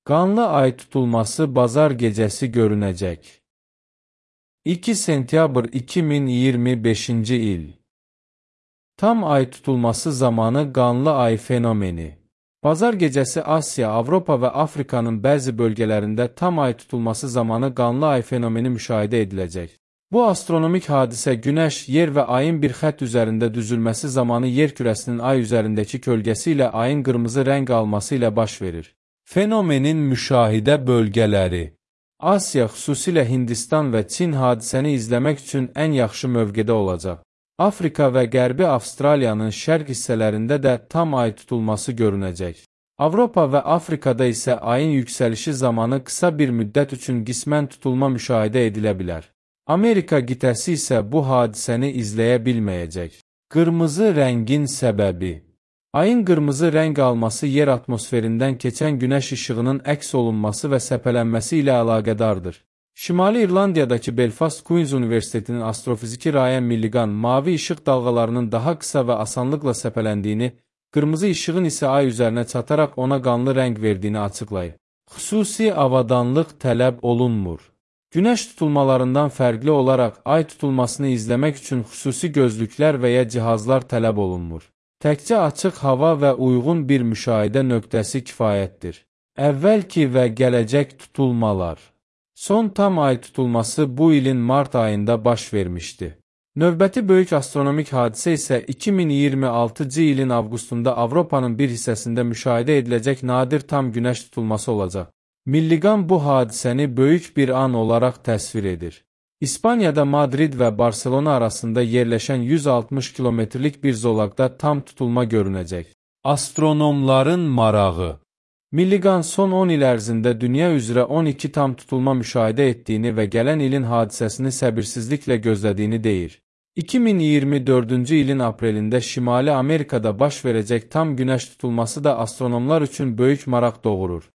Qanlı ay tutulması bazar gecəsi görünəcək. 2 sentyabr 2025-ci il. Tam ay tutulması zamanı qanlı ay fenomeni. Bazar gecəsi Asiya, Avropa və Afrikanın bəzi bölgələrində tam ay tutulması zamanı qanlı ay fenomeni müşahidə ediləcək. Bu astronomik hadisə Günəş, Yer və Ayın bir xətt üzərində düzülməsi zamanı yer kürəsinin ay üzərindəki kölgəsi ilə ayın qırmızı rəng alması ilə baş verir. Fenomenin müşahidə bölgələri. Asiya, xüsusilə Hindistan və Çin hadisəni izləmək üçün ən yaxşı mövqedə olacaq. Afrika və Qərbi Avstraliyanın şərq hissələrində də tam ay tutulması görünəcək. Avropa və Afrikada isə ayın yüksəlişi zamanı qısa bir müddət üçün qismən tutulma müşahidə edilə bilər. Amerika qitəsi isə bu hadisəni izləyə bilməyəcək. Qırmızı rəngin səbəbi. Ayın qırmızı rəng alması yer atmosferindən keçən günəş işığının əks olunması və səpələnməsi ilə əlaqədardır. Şimali İrlandiyadakı Belfast Queen's Universitetinin astrofiziki Ryan Milligan mavi işıq dalğalarının daha qısa və asanlıqla səpələndiyini, qırmızı işığın isə ay üzərinə çataraq ona qanlı rəng verdiyini açıqlayır. Xüsusi avadanlıq tələb olunmur. Günəş tutulmalarından fərqli olaraq ay tutulmasını izləmək üçün xüsusi gözlüklər və ya cihazlar tələb olunmur. Təkcə açıq hava və uyğun bir müşahidə nöqtəsi kifayətdir. Əvvəlki və gələcək tutulmalar. Son tam ay tutulması bu ilin mart ayında baş vermişdi. Növbəti böyük astronomik hadisə isə 2026-cı ilin avqustunda Avropanın bir hissəsində müşahidə ediləcək nadir tam günəş tutulması olacaq. Milligan bu hadisəni böyük bir an olaraq təsvir edir. İspaniyada Madrid və Barcelona arasında yerləşən 160 kilometrlik bir zolaqda tam tutulma görünəcək. Astronomların marağı. Milligan son 10 il ərzində dünya üzrə 12 tam tutulma müşahidə etdiyini və gələn ilin hadisəsini səbirsizliklə gözlədiyini deyir. 2024-cü ilin aprelində Şimali Amerikada baş verəcək tam günəş tutulması da astronomlar üçün böyük maraq doğurur.